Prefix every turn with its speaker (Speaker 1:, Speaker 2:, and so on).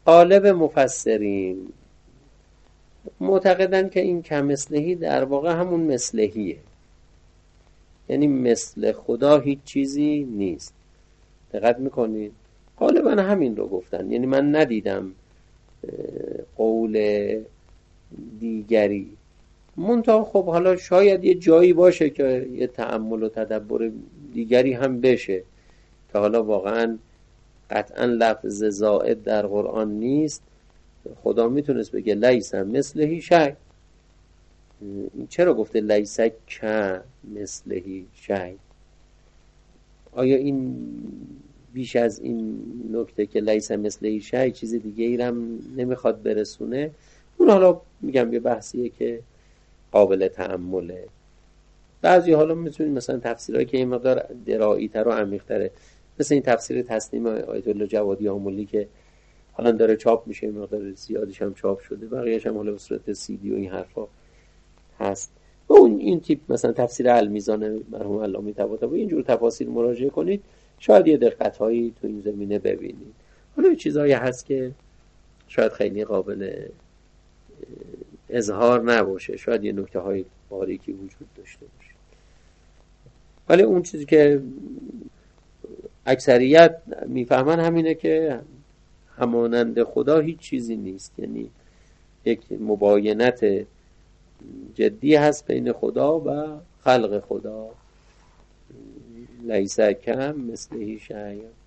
Speaker 1: غالب مفسرین معتقدن که این کمثلهی در واقع همون مثلهیه، یعنی مثل خدا هیچ چیزی نیست. دقت میکنید؟ غالبا همین رو گفتن، یعنی من ندیدم قول دیگری. منتها خب حالا شاید یه جایی باشه که یه تأمل و تدبر دیگری هم بشه که حالا واقعا قطعا لفظ زائد در قرآن نیست. خدا میتونست بگه لیس مثلهی شیء. چرا گفته لیس که مثلهی شیء؟ آیا این بیش از این نکته که لیس مثلهی شیء چیز دیگه ای هم نمیخواد برسونه؟ اون حالا میگم یه بحثیه که قابل تأمله. بعضی حالا میتونید مثلا تفسیرهایی که این مقدار درایی‌تر و عمیق‌تره، مثل این تفسیر تسنیم آیت الله جوادی آملی که حالا داره چاپ میشه، این مقدار زیادیش هم چاپ شده، بقیه‌اش هم حالا به صورت CD و این حرفا هست. و اون این تیپ مثلا تفسیر المیزان مرحوم علامه طباطبایی، اینجور تفاسیر مراجعه کنید، شاید یه دقت‌هایی تو این زمینه ببینید. حالا چیزایی هست که شاید خیلی قابل اظهار نباشه، شاید یه نکته‌های باریکی وجود داشته باشه، ولی اون چیزی که اکثریت میفهمن همینه که همانند خدا هیچ چیزی نیست، یعنی یک مباینت جدی هست بین خدا و خلق خدا. لیس کم مثلهی شیء.